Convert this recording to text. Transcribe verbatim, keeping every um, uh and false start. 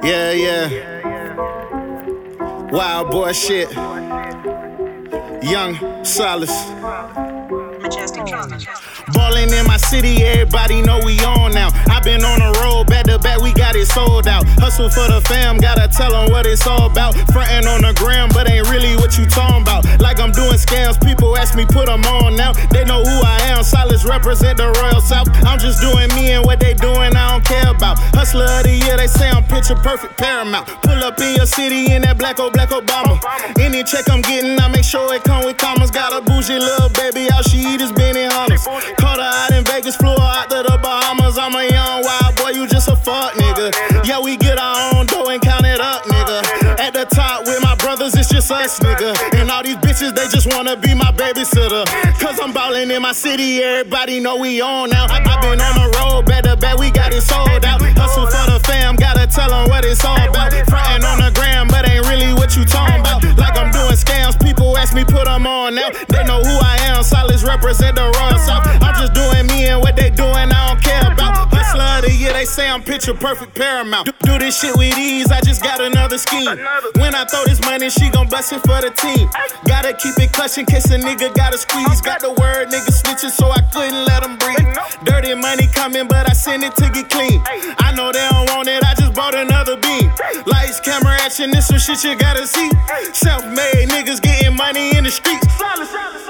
Yeah, yeah. Wild boy shit. Young Solace. Majestic Drama. Ballin' in my city, everybody know we on now. I been on the road, back to back, we got it sold out. Hustle for the fam, gotta tell them what it's all about. Frontin' on the gram, but ain't really what you talking about. Like I'm doing scams, people ask me, put them on now. They know who I am, Solace represent the Royal South. I'm just doing me and what they doing, I don't care about. Hustler of the year, they say I'm picture perfect, paramount. Pull up in your city in that black old black Obama. Any check I'm getting, I make sure it come with commas. Got a bougie little baby, all she eat is Benny Hunters. Caught her out in Vegas, flew her out to the Bahamas. I'm a young wild boy, you just a fuck nigga. Yeah, we get our own dough and count it up, nigga. At the top with my brothers, it's just us, nigga. And all these bitches, they just wanna be my babysitter. Cause I'm ballin' in my city, everybody know we on now. I, I been on the road, back to back, we got it sold out. Hustle for the fam, gotta tell them what it's all about. Frontin' on the gram, but ain't really what you talking about. Like I'm doing scams, people ask me, put them on now. They know who I am, Solace represent the Royal South. I'm just doing me and what they doing, I don't care about. Hustler of the year, they say I'm picture perfect, paramount. Do, do this shit with ease, I just got another scheme. When I throw this money, she gon' bust it for the team. Gotta keep it clutch in case a nigga gotta squeeze. Got the word, nigga snitching, so I couldn't let them breathe. Dirty money coming, but I send it to get clean. I know they don't want it, I just bought another beam. Lights, camera, action, this some shit you gotta see. Self-made niggas getting money in the streets.